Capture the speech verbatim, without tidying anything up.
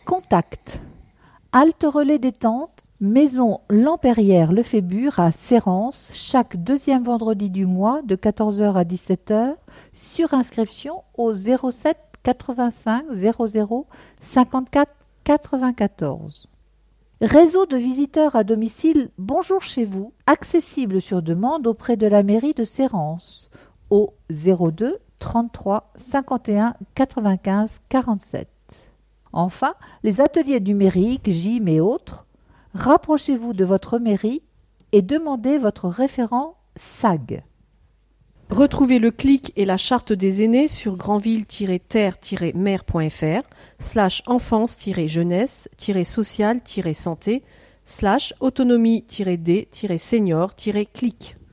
Contact. Halte Relais Détente, Maison Lampérière Lefébure à Sérance, chaque deuxième vendredi du mois de quatorze heures à dix-sept heures, sur inscription au zéro sept quatre-vingt-cinq zéro zéro cinquante-quatre quatre-vingt-quatorze. Réseau de visiteurs à domicile Bonjour chez vous, accessible sur demande auprès de la mairie de Sérance au zéro deux trente-trois cinquante et un quatre-vingt-quinze quarante-sept. Enfin, les ateliers numériques, gym et autres, rapprochez-vous de votre mairie et demandez votre référent S A G. Retrouvez le clic et la charte des aînés sur grandville-terre-mer.fr slash enfance-jeunesse-sociale-santé slash autonomie-d-senior-clic.